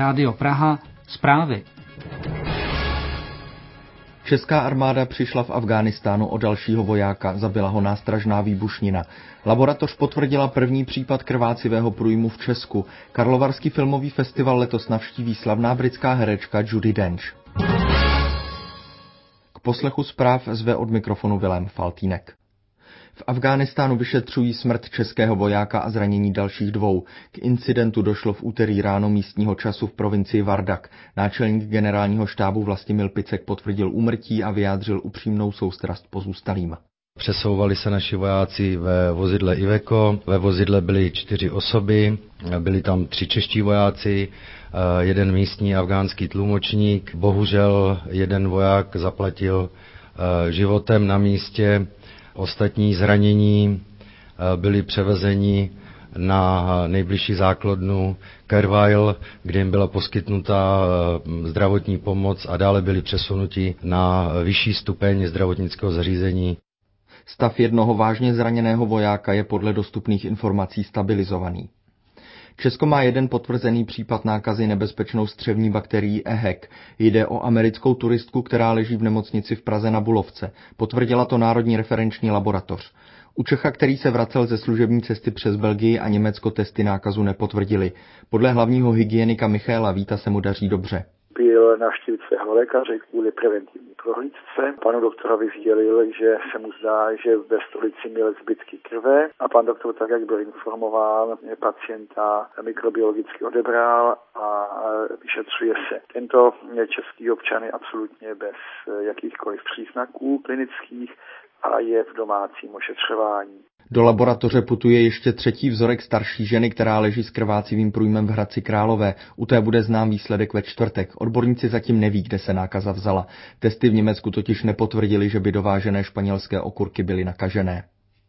Rádio Praha, zprávy. Česká armáda přišla v Afghánistánu o dalšího vojáka, zabila ho nástražná výbušnina. Laboratoř potvrdila první případ krvácivého průjmu v Česku. Karlovarský filmový festival letos navštíví slavná britská herečka Judi Dench. K poslechu zpráv zve od mikrofonu Vilém Faltýnek. V Afghánistánu vyšetřují smrt českého vojáka a zranění dalších 2. K incidentu došlo v úterý ráno místního času v provincii Vardak. Náčelník generálního štábu Vlastimil Picek potvrdil úmrtí a vyjádřil upřímnou soustrast pozůstalým. Přesouvali se naši vojáci ve vozidle Iveco. Ve vozidle byly 4 osoby, byli tam 3 čeští vojáci, 1 místní afgánský tlumočník. Bohužel 1 voják zaplatil životem na místě. Ostatní zranění byli převezeni na nejbližší základnu Kervile, kde jim byla poskytnuta zdravotní pomoc a dále byli přesunuti na vyšší stupeň zdravotnického zařízení. Stav jednoho vážně zraněného vojáka je podle dostupných informací stabilizovaný. Česko má 1 potvrzený případ nákazy nebezpečnou střevní bakterií EHEC. Jde o americkou turistku, která leží v nemocnici v Praze na Bulovce. Potvrdila to Národní referenční laboratoř. U Čecha, který se vracel ze služební cesty přes Belgii a Německo, testy nákazu nepotvrdili. Podle hlavního hygienika Michaela Víta se mu daří dobře. Byl navštívit svého lékaře kvůli preventivní prohlídce. Panu doktorovi sdělil, že se mu zdá, že ve stolici měl zbytky krve a pan doktor, tak jak byl informován, pacienta mikrobiologicky odebral a vyšetřuje se. Tento český občan je absolutně bez jakýchkoliv příznaků klinických a je v domácím ošetřování. Do laboratoře putuje ještě 3. vzorek starší ženy, která leží s krvácivým průjmem v Hradci Králové. U té bude znám výsledek ve čtvrtek. Odborníci zatím neví, kde se nákaza vzala. Testy v Německu totiž nepotvrdily, že by dovážené španělské okurky byly nakažené.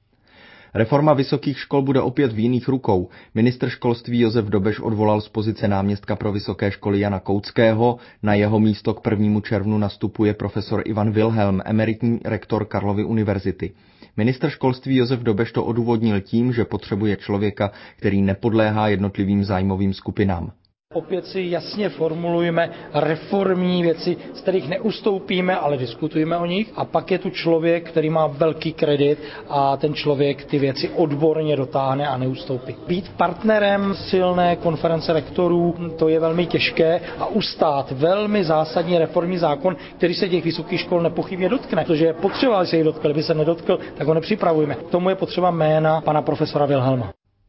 Reforma vysokých škol bude opět v jiných rukou. Ministr školství Josef Dobeš odvolal z pozice náměstka pro vysoké školy Jana Kouckého. Na jeho místo k 1. červnu nastupuje profesor Ivan Wilhelm, emeritní rektor Karlovy univerzity. Ministr školství Josef Dobeš to odůvodnil tím, že potřebuje člověka, který nepodléhá jednotlivým zájmovým skupinám. Opět si jasně formulujeme reformní věci, z kterých neustoupíme, ale diskutujeme o nich. A pak je tu člověk, který má velký kredit a ten člověk ty věci odborně dotáhne a neustoupí. Být partnerem silné konference rektorů, to je velmi těžké a ustát velmi zásadní reformní zákon, který se těch vysokých škol nepochybně dotkne. Protože je potřeba, aby se jich dotkl, kdyby se nedotkl, tak ho nepřipravujeme. K tomu je potřeba jména pana profesora Wilhelma.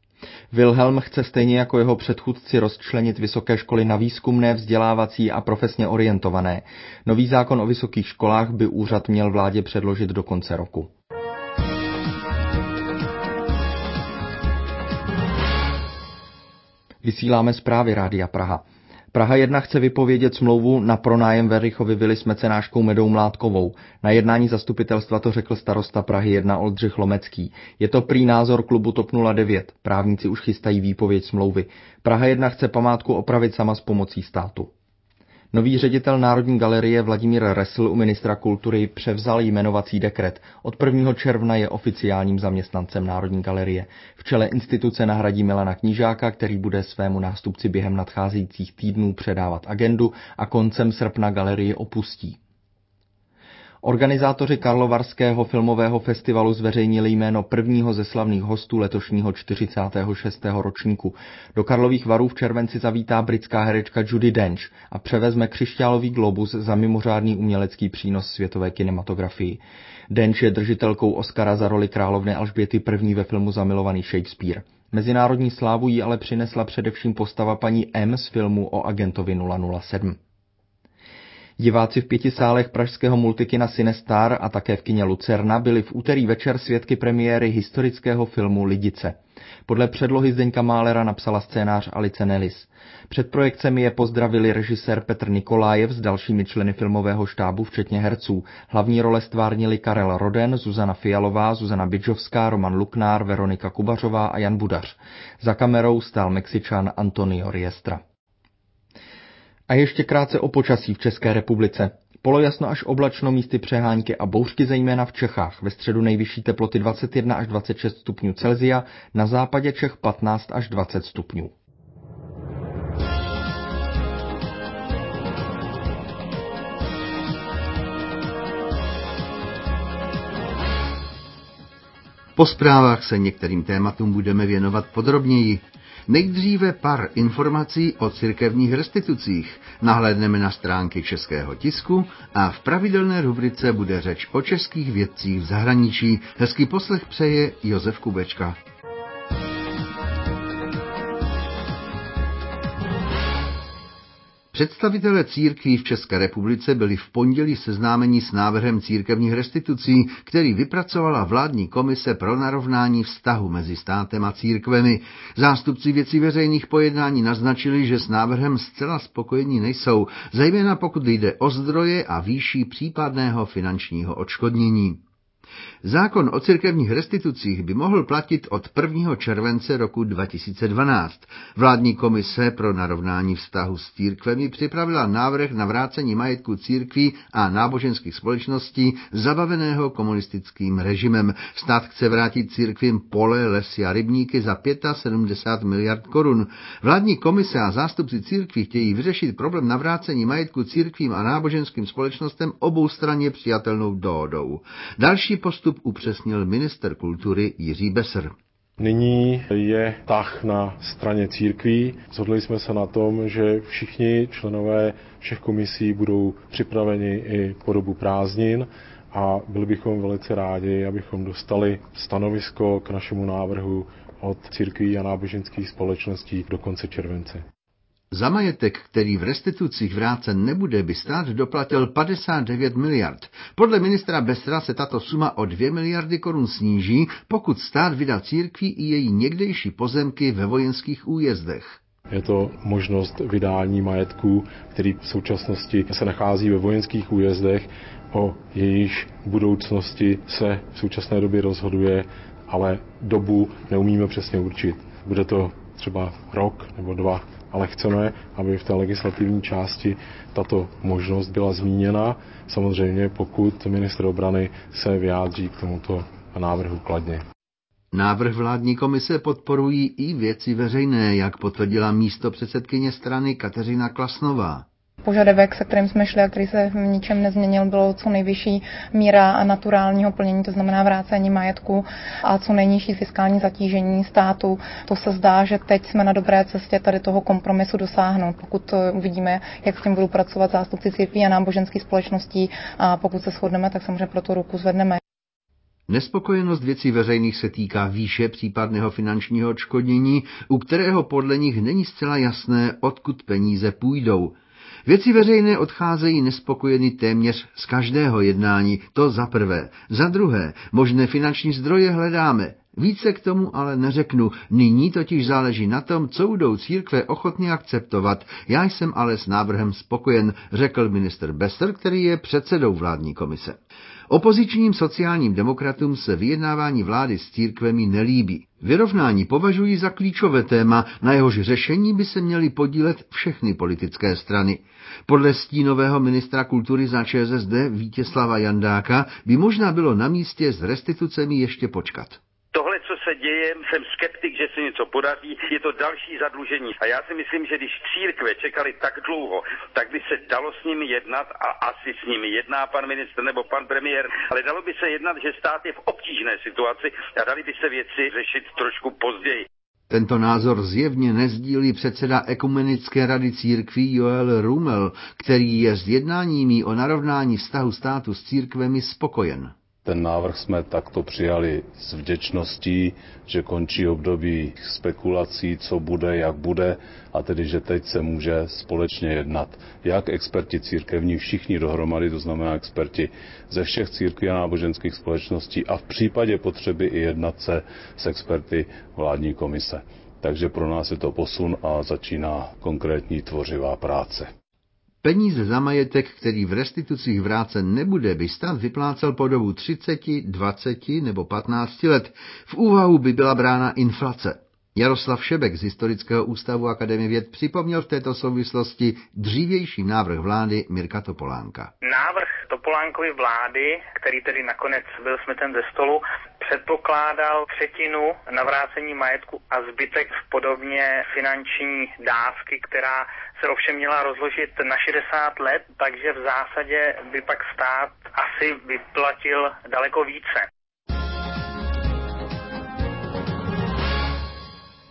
Wilhelm chce stejně jako jeho předchůdci rozčlenit vysoké školy na výzkumné, vzdělávací a profesně orientované. Nový zákon o vysokých školách by úřad měl vládě předložit do konce roku. Vysíláme zprávy Rádia Praha. Praha 1 chce vypovědět smlouvu na pronájem Werichovy vily s mecenáškou Medou Mládkovou. Na jednání zastupitelstva to řekl starosta Prahy 1 Oldřich Lomecký. Je to prý názor klubu TOP 09. Právníci už chystají výpověď smlouvy. Praha 1 chce památku opravit sama s pomocí státu. Nový ředitel Národní galerie Vladimír Resl u ministra kultury převzal jmenovací dekret. Od 1. června je oficiálním zaměstnancem Národní galerie. V čele instituce nahradí Milana Knížáka, který bude svému nástupci během nadcházejících týdnů předávat agendu a koncem srpna galerii opustí. Organizátoři Karlovarského filmového festivalu zveřejnili jméno prvního ze slavných hostů letošního 46. ročníku. Do Karlových Varů v červenci zavítá britská herečka Judi Dench a převezme křišťálový globus za mimořádný umělecký přínos světové kinematografii. Dench je držitelkou Oscara za roli královny Alžběty I. ve filmu Zamilovaný Shakespeare. Mezinárodní slávu jí ale přinesla především postava paní M z filmu o agentovi 007. Diváci v 5 sálech pražského multikina Cinestar a také v kině Lucerna byli v úterý večer svědky premiéry historického filmu Lidice. Podle předlohy Zdeňka Málera napsala scénář Alice Nellis. Před projekcemi je pozdravili režisér Petr Nikolájev s dalšími členy filmového štábu, včetně herců. Hlavní role stvárnili Karel Roden, Zuzana Fialová, Zuzana Bidžovská, Roman Luknár, Veronika Kubařová a Jan Budař. Za kamerou stál Mexičan Antonio Riestra. A ještě krátce o počasí v České republice. Polojasno až oblačno, místy přehánky a bouřky zejména v Čechách. Ve středu nejvyšší teploty 21 až 26 stupňů Celsia, na západě Čech 15 až 20 stupňů. Po zprávách se některým tématům budeme věnovat podrobněji. Nejdříve pár informací o církevních restitucích. Nahlédneme na stránky českého tisku a v pravidelné rubrice bude řeč o českých vědcích v zahraničí. Hezký poslech přeje Josef Kubečka. Představitelé církví v České republice byli v pondělí seznámeni s návrhem církevních restitucí, který vypracovala vládní komise pro narovnání vztahu mezi státem a církvemi. Zástupci Věcí veřejných po jednání naznačili, že s návrhem zcela spokojení nejsou, zejména pokud jde o zdroje a výši případného finančního odškodnění. Zákon o církevních restitucích by mohl platit od 1. července roku 2012. Vládní komise pro narovnání vztahu s církvemi připravila návrh na vrácení majetku církví a náboženských společností zabaveného komunistickým režimem. Stát chce vrátit církvím pole, lesy a rybníky za 75 miliard korun. Vládní komise a zástupci církví chtějí vyřešit problém navrácení majetku církvím a náboženským společnostem oboustranně přijatelnou dohodou. Další postup upřesnil ministr kultury Jiří Besser. Nyní je tah na straně církví. Shodli jsme se na tom, že všichni členové všech komisí budou připraveni i po dobu prázdnin a byli bychom velice rádi, abychom dostali stanovisko k našemu návrhu od církví a náboženských společností do konce července. Za majetek, který v restitucích vrácen nebude, by stát doplatil 59 miliard. Podle ministra Bessera se tato suma o 2 miliardy korun sníží, pokud stát vydá církvi i její někdejší pozemky ve vojenských újezdech. Je to možnost vydání majetku, který v současnosti se nachází ve vojenských újezdech, o jejíž budoucnosti se v současné době rozhoduje, ale dobu neumíme přesně určit. Bude to třeba rok nebo 2. Ale chceme, aby v té legislativní části tato možnost byla zmíněna. Samozřejmě, pokud ministr obrany se vyjádří k tomuto návrhu kladně. Návrh vládní komise podporují i Věci veřejné, jak potvrdila místopředsedkyně strany Kateřina Klasnová. Požadavek, se kterým jsme šli a který se v ničem nezměnil, bylo co nejvyšší míra naturálního plnění, to znamená vrácení majetku a co nejnižší fiskální zatížení státu. To se zdá, že teď jsme na dobré cestě tady toho kompromisu dosáhnout. Pokud uvidíme, jak s tím budou pracovat zástupci církví a náboženských společností a pokud se shodneme, tak samozřejmě pro to ruku zvedneme. Nespokojenost Věcí veřejných se týká výše případného finančního odškodnění, u kterého podle nich není zcela jasné, odkud peníze půjdou. Věci veřejné odcházejí nespokojeny téměř z každého jednání, to za prvé. Za druhé, možné finanční zdroje hledáme. Více k tomu ale neřeknu. Nyní totiž záleží na tom, co budou církve ochotně akceptovat. Já jsem ale s návrhem spokojen, řekl ministr Besser, který je předsedou vládní komise. Opozičním sociálním demokratům se vyjednávání vlády s církvemi nelíbí. Vyrovnání považují za klíčové téma, na jehož řešení by se měly podílet všechny politické strany. Podle stínového ministra kultury za ČSSD Vítězslava Jandáka by možná bylo na místě s restitucemi ještě počkat. Tohle, co se děje, jsem skeptik, že se něco podaří, je to další zadlužení. A já si myslím, že když církve čekali tak dlouho, tak by se dalo s nimi jednat a asi s nimi jedná pan ministr nebo pan premiér, ale dalo by se jednat, že stát je v obtížné situaci a dali by se věci řešit trošku později. Tento názor zjevně nezdílí předseda Ekumenické rady církví Joel Rumel, který je s jednáními o narovnání vztahu státu s církvemi spokojen. Ten návrh jsme takto přijali s vděčností, že končí období spekulací, co bude, jak bude, a tedy, že teď se může společně jednat. Jak experti církevní, všichni dohromady, to znamená experti ze všech církví a náboženských společností a v případě potřeby i jednat se s experty vládní komise. Takže pro nás je to posun a začíná konkrétní tvořivá práce. Peníze za majetek, který v restitucích vrácen nebude, by stát vyplácel po dobu 30, 20 nebo 15 let. V úvahu by byla brána inflace. Jaroslav Šebek z Historického ústavu Akademie věd připomněl v této souvislosti dřívější návrh vlády Mirka Topolánka. Návrh Topolánkovy vlády, který tedy nakonec byl smeten ze stolu, předpokládal třetinu navrácení majetku a zbytek v podobně finanční dávky, která se ovšem měla rozložit na 60 let, takže v zásadě by pak stát asi vyplatil daleko více.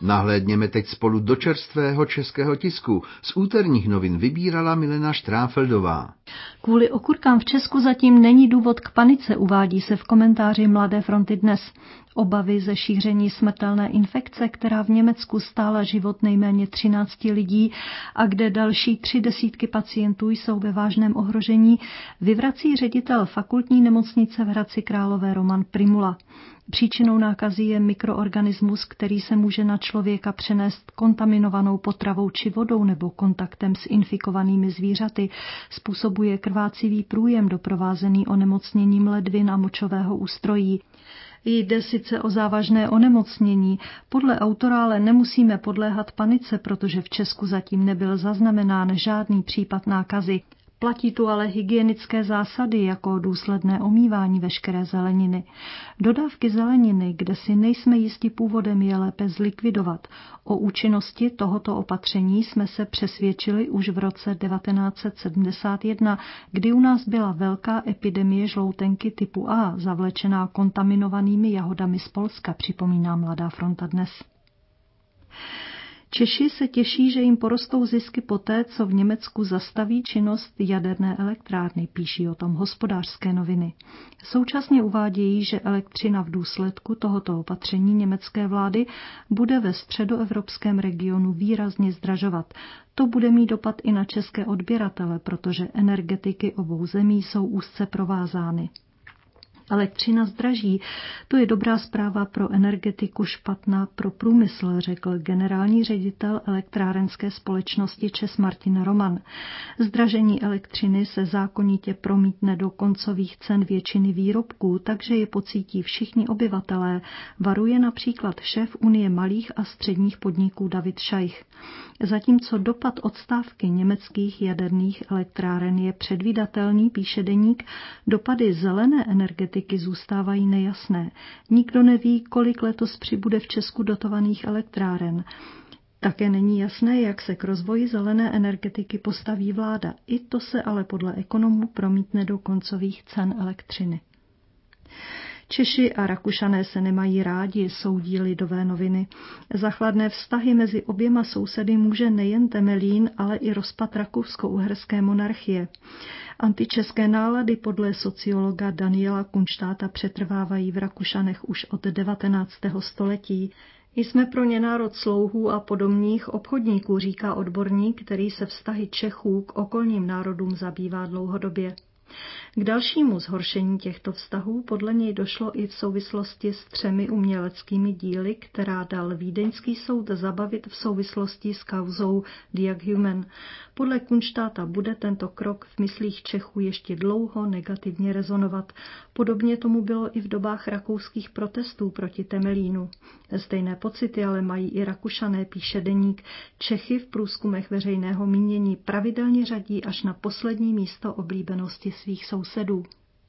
Nahlédněme teď spolu do čerstvého českého tisku. Z úterních novin vybírala Milena Štráfeldová. Kvůli okurkám v Česku zatím není důvod k panice, uvádí se v komentáři Mladé fronty dnes. Obavy ze šíření smrtelné infekce, která v Německu stála život nejméně 13 lidí a kde další 30 pacientů jsou ve vážném ohrožení, vyvrací ředitel fakultní nemocnice v Hradci Králové Roman Primula. Příčinou nákazy je mikroorganismus, který se může na člověka přenést kontaminovanou potravou či vodou nebo kontaktem s infikovanými zvířaty. Způsobuje krvácivý průjem doprovázený onemocněním ledvin a močového ústrojí. Jde sice o závažné onemocnění, podle autora ale nemusíme podléhat panice, protože v Česku zatím nebyl zaznamenán žádný případ nákazy. Platí tu ale hygienické zásady jako důsledné omývání veškeré zeleniny. Dodávky zeleniny, kde si nejsme jisti původem, je lépe zlikvidovat. O účinnosti tohoto opatření jsme se přesvědčili už v roce 1971, kdy u nás byla velká epidemie žloutenky typu A, zavlečená kontaminovanými jahodami z Polska, připomíná Mladá fronta dnes. Češi se těší, že jim porostou zisky poté, co v Německu zastaví činnost jaderné elektrárny, píší o tom Hospodářské noviny. Současně uvádějí, že elektřina v důsledku tohoto opatření německé vlády bude ve středoevropském regionu výrazně zdražovat. To bude mít dopad i na české odběratele, protože energetiky obou zemí jsou úzce provázány. Elektřina zdraží, to je dobrá zpráva pro energetiku, špatná pro průmysl, řekl generální ředitel elektrárenské společnosti ČEZ Martin Roman. Zdražení elektřiny se zákonitě promítne do koncových cen většiny výrobků, takže je pocítí všichni obyvatelé, varuje například šéf Unie malých a středních podniků David Šajch. Zatímco dopad odstávky německých jaderných elektráren je předvídatelný, píše deník, dopady zelené energetiky zůstávají nejasné. Nikdo neví, kolik letos přibude v Česku dotovaných elektráren. Také není jasné, jak se k rozvoji zelené energetiky postaví vláda. I to se ale podle ekonomů promítne do koncových cen elektřiny. Češi a Rakušané se nemají rádi, soudí Lidové noviny. Za chladné vztahy mezi oběma sousedy může nejen Temelín, ale i rozpad rakousko-uherské monarchie. Antičeské nálady podle sociologa Daniela Kunštáta přetrvávají v Rakušanech už od 19. století. Jsme pro ně národ slouhů a podobných obchodníků, říká odborník, který se vztahy Čechů k okolním národům zabývá dlouhodobě. K dalšímu zhoršení těchto vztahů podle něj došlo i v souvislosti s 3 uměleckými díly, která dal vídeňský soud zabavit v souvislosti s kauzou Diag Human. Podle Kunštáta bude tento krok v myslích Čechů ještě dlouho negativně rezonovat. Podobně tomu bylo i v dobách rakouských protestů proti Temelínu. Stejné pocity ale mají i Rakušané, píše deník. Čechy v průzkumech veřejného mínění pravidelně řadí až na poslední místo oblíbenosti svých sousedů.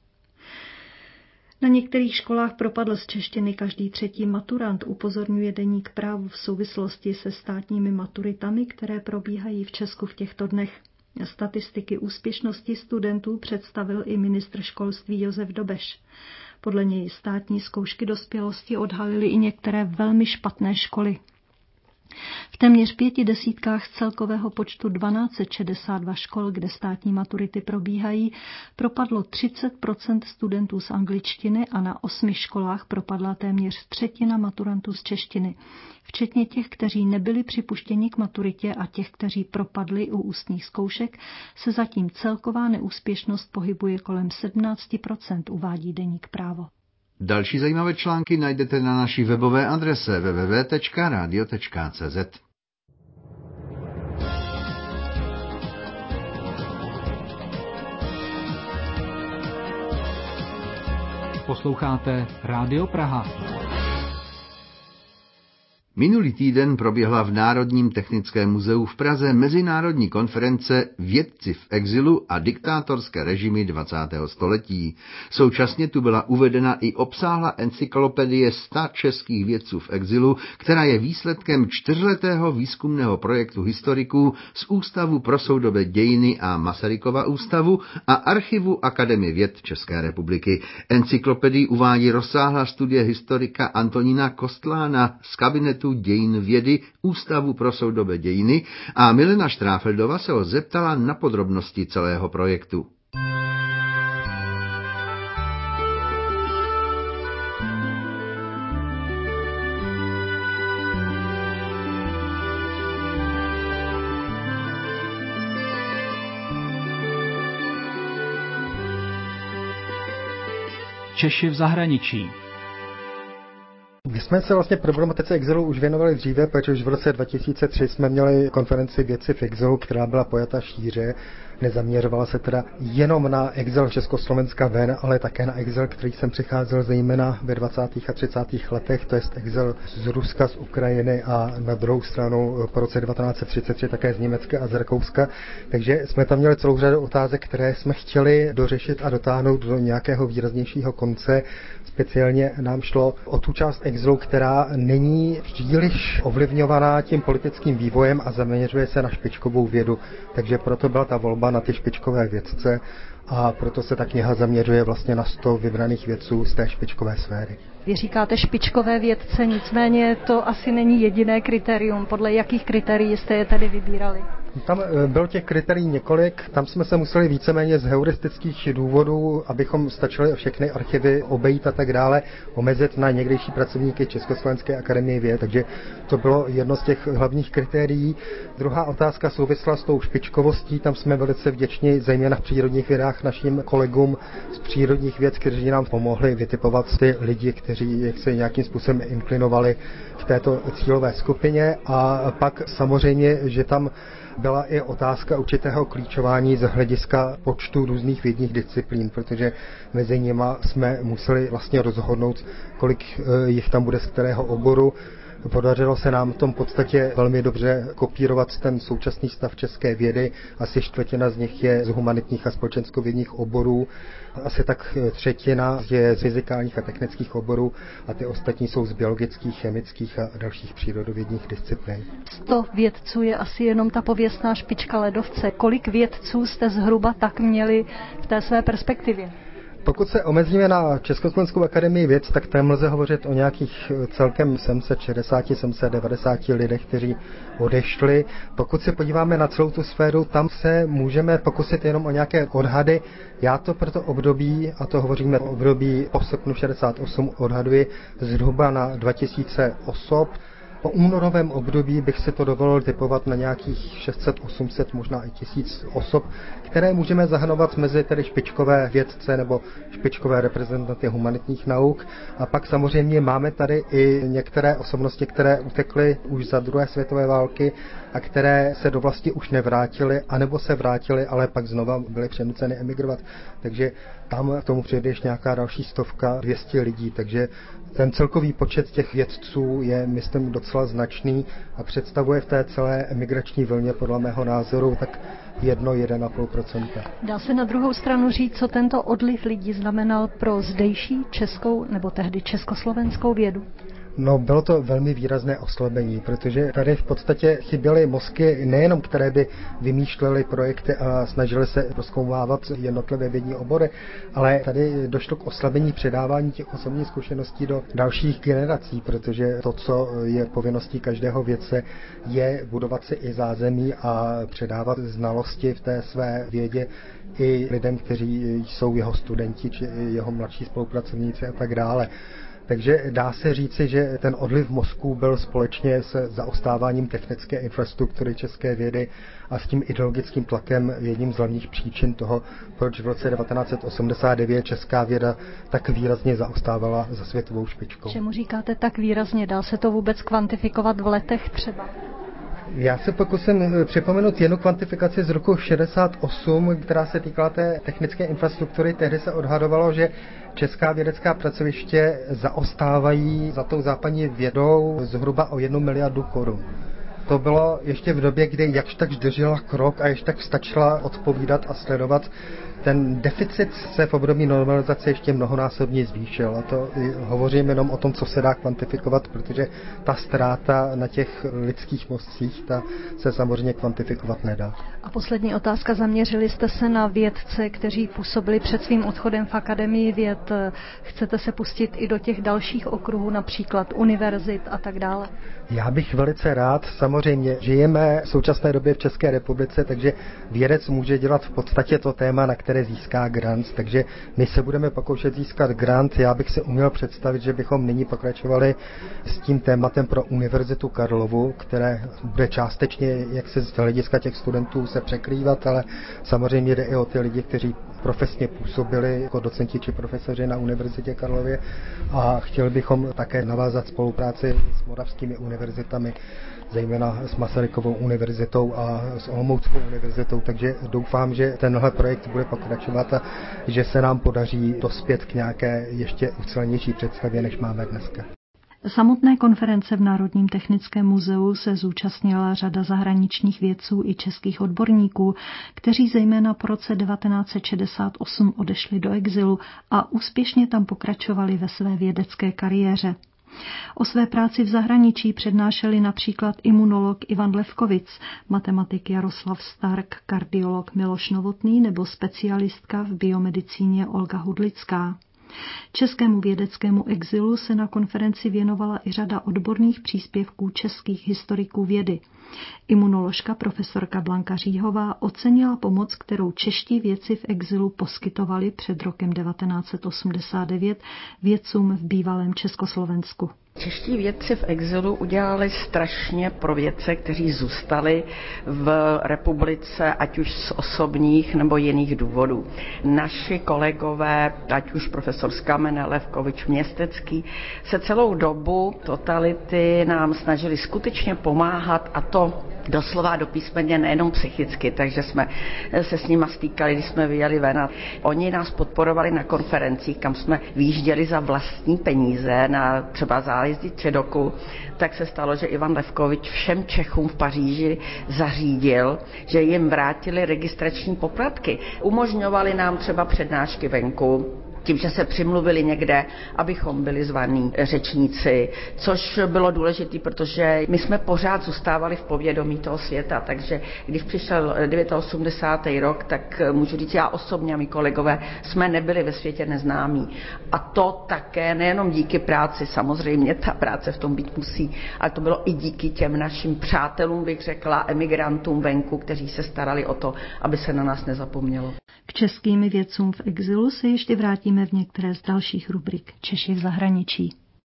Na některých školách propadl z češtiny každý 3. maturant, upozorňuje deník Právo v souvislosti se státními maturitami, které probíhají v Česku v těchto dnech. Statistiky úspěšnosti studentů představil i ministr školství Josef Dobeš. Podle něj státní zkoušky dospělosti odhalily i některé velmi špatné školy. V téměř 5 desítkách z celkového počtu 1262 škol, kde státní maturity probíhají, propadlo 30% studentů z angličtiny a na 8 školách propadla téměř 1/3 maturantů z češtiny. Včetně těch, kteří nebyli připuštěni k maturitě a těch, kteří propadli u ústních zkoušek, se zatím celková neúspěšnost pohybuje kolem 17%, uvádí deník Právo. Další zajímavé články najdete na naší webové adrese www.radio.cz. Posloucháte Rádio Praha. Minulý týden proběhla v Národním technickém muzeu v Praze mezinárodní konference Vědci v exilu a diktátorské režimy 20. století. Současně tu byla uvedena i obsáhlá encyklopedie 100 českých vědců v exilu, která je výsledkem 4letého výzkumného projektu historiků z Ústavu pro soudobé dějiny a Masarykova ústavu a Archivu Akademie věd České republiky. Encyklopedii uvádí rozsáhlá studie historika Antonína Kostlána z kabinetu Institutu dějin vědy Ústavu pro soudobé dějiny a Milena Štráfeldová se ho zeptala na podrobnosti celého projektu. Češi v zahraničí. My jsme se vlastně problematice exilu už věnovali dříve, protože už v roce 2003 jsme měli konferenci Vědci v exilu, která byla pojata šíře. Nezaměřovala se teda jenom na exil Československa ven, ale také na exil, který sem přicházel zejména ve 20. a 30. letech, to je exil z Ruska, z Ukrajiny a na druhou stranu po roce 1933 také z Německa a z Rakouska. Takže jsme tam měli celou řadu otázek, které jsme chtěli dořešit a dotáhnout do nějakého výraznějšího konce. Speciálně nám šlo o tu část exilu, která není příliš ovlivňovaná tím politickým vývojem a zaměřuje se na špičkovou vědu. Takže proto byla ta volba na ty špičkové vědce a proto se ta kniha zaměřuje vlastně na 100 vybraných vědců z té špičkové sféry. Vy říkáte špičkové vědce, nicméně to asi není jediné kritérium. Podle jakých kritérií jste je tady vybírali? Tam bylo těch kritérií několik, tam jsme se museli víceméně z heuristických důvodů, abychom stačili všechny archivy obejít a tak dále, omezit na někdejší pracovníky Československé akademie věd, takže to bylo jedno z těch hlavních kritérií. Druhá otázka souvisla s tou špičkovostí, tam jsme velice vděční, zejména v přírodních vědách, našim kolegům z přírodních věd, kteří nám pomohli vytipovat ty lidi, kteří se nějakým způsobem inklinovali v této cílové skupině. A pak samozřejmě, že tam byla i otázka určitého klíčování z hlediska počtu různých vědních disciplín, protože mezi nima jsme museli vlastně rozhodnout, kolik jich tam bude z kterého oboru. Podařilo se nám v tom podstatě velmi dobře kopírovat ten současný stav české vědy. Asi čtvrtina z nich je z humanitních a společenskovědních oborů, asi tak třetina je z fyzikálních a technických oborů a ty ostatní jsou z biologických, chemických a dalších přírodovědních disciplín. 100 vědců je asi jenom ta pověstná špička ledovce. Kolik vědců jste zhruba tak měli v té své perspektivě? Pokud se omezíme na Československou akademii věd, tak tam lze hovořit o nějakých celkem 760-790 lidech, kteří odešli. Pokud se podíváme na celou tu sféru, tam se můžeme pokusit jenom o nějaké odhady. Já to pro to období, a to hovoříme o období po srpnu 68, odhaduji zhruba na 2000 osob. Po únorovém období bych si to dovolil typovat na nějakých 600, 800, možná i 1000 osob, které můžeme zahrnovat mezi tedy špičkové vědce nebo špičkové reprezentanty humanitních nauk. A pak samozřejmě máme tady i některé osobnosti, které utekly už za druhé světové války a které se do vlasti už nevrátily, anebo se vrátily, ale pak znova byly přinuceny emigrovat. Takže tam k tomu přijde ještě nějaká další 100, 200 lidí, takže ten celkový počet těch vědců je, myslím, docela značný a představuje v té celé emigrační vlně podle mého názoru tak 1–1,5%. Dá se na druhou stranu říct, co tento odliv lidí znamenal pro zdejší českou nebo tehdy československou vědu? No, bylo to velmi výrazné oslabení, protože tady v podstatě chyběly mozky nejenom, které by vymýšlely projekty a snažily se prozkoumávat jednotlivé vědní obory, ale tady došlo k oslabení předávání těch osobních zkušeností do dalších generací, protože to, co je povinností každého vědce, je budovat si i zázemí a předávat znalosti v té své vědě i lidem, kteří jsou jeho studenti či jeho mladší spolupracovníci a tak dále. Takže dá se říci, že ten odliv mozků byl společně se zaostáváním technické infrastruktury české vědy a s tím ideologickým tlakem jedním z hlavních příčin toho, proč v roce 1989 česká věda tak výrazně zaostávala za světovou špičkou. Čemu říkáte tak výrazně? Dá se to vůbec kvantifikovat v letech třeba? Já se pokusím připomenout jednu kvantifikaci z roku 68, která se týkala té technické infrastruktury. Tehdy se odhadovalo, že česká vědecká pracoviště zaostávají za tou západní vědou zhruba o 1 miliardu korun. To bylo ještě v době, kdy jakž tak držela krok a ještě tak stačila odpovídat a sledovat Ten deficit se v období normalizace ještě mnohonásobně zvýšil. A to hovořím jenom o tom, co se dá kvantifikovat, protože ta ztráta na těch lidských mozcích, ta se samozřejmě kvantifikovat nedá. A poslední otázka. Zaměřili jste se na vědce, kteří působili před svým odchodem v Akademii věd. Chcete se pustit i do těch dalších okruhů, například univerzit a tak dále? Já bych velice rád. Samozřejmě žijeme v současné době v České republice, takže vědec může dělat v podstatě to téma, na které získá grant. Takže my se budeme pokoušet získat grant. Já bych si uměl představit, že bychom nyní pokračovali s tím tématem pro Univerzitu Karlovu, které bude částečně, jak se z hlediska těch studentů se překrývat, ale samozřejmě jde i o ty lidi, kteří profesně působili jako docenti či profesoři na Univerzitě Karlově a chtěli bychom také navázat spolupráci s moravskými univerzitami, zejména s Masarykovou univerzitou a s Olomouckou univerzitou, takže doufám, že tenhle projekt bude pokračovat a že se nám podaří dospět k nějaké ještě ucelenější představě, než máme dneska. Samotné konference v Národním technickém muzeu se zúčastnila řada zahraničních vědců i českých odborníků, kteří zejména po roce 1968 odešli do exilu a úspěšně tam pokračovali ve své vědecké kariéře. O své práci v zahraničí přednášeli například imunolog Ivan Levkovic, matematik Jaroslav Stark, kardiolog Miloš Novotný nebo specialistka v biomedicíně Olga Hudlická. Českému vědeckému exilu se na konferenci věnovala i řada odborných příspěvků českých historiků vědy. Imunoložka profesorka Blanka Říhová ocenila pomoc, kterou čeští vědci v exilu poskytovali před rokem 1989 vědcům v bývalém Československu. Čeští vědci v exilu udělali strašně pro vědce, kteří zůstali v republice, ať už z osobních nebo jiných důvodů. Naši kolegové, ať už profesor Skamene, Levkovič, Městecký, se celou dobu totality nám snažili skutečně pomáhat, a to doslova do písmeně, nejenom psychicky, takže jsme se s nima stýkali, když jsme vyjeli ven. Oni nás podporovali na konferencích, kam jsme vyjížděli za vlastní peníze na třeba zájezdy Čedoku. Tak se stalo, že Ivan Levkovič všem Čechům v Paříži zařídil, že jim vrátili registrační poplatky. Umožňovali nám třeba přednášky venku, tím, že se přimluvili někde, abychom byli zvaní řečníci, což bylo důležité, protože my jsme pořád zůstávali v povědomí toho světa, takže když přišel 89. rok, tak můžu říct, já osobně a mý kolegové jsme nebyli ve světě neznámí. A to také nejenom díky práci, samozřejmě ta práce v tom být musí, ale to bylo i díky těm našim přátelům, bych řekla, emigrantům venku, kteří se starali o to, aby se na nás nezapomnělo. K českým vědcům v exilu se ještě vrátíme v některé z dalších rubrik Češi v zahraničí.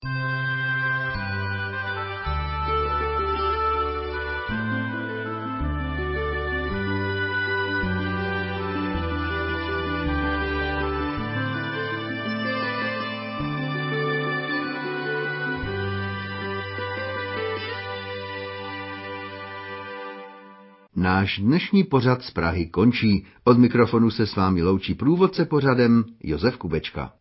Náš dnešní pořad z Prahy končí. Od mikrofonu se s vámi loučí průvodce pořadem Josef Kubečka.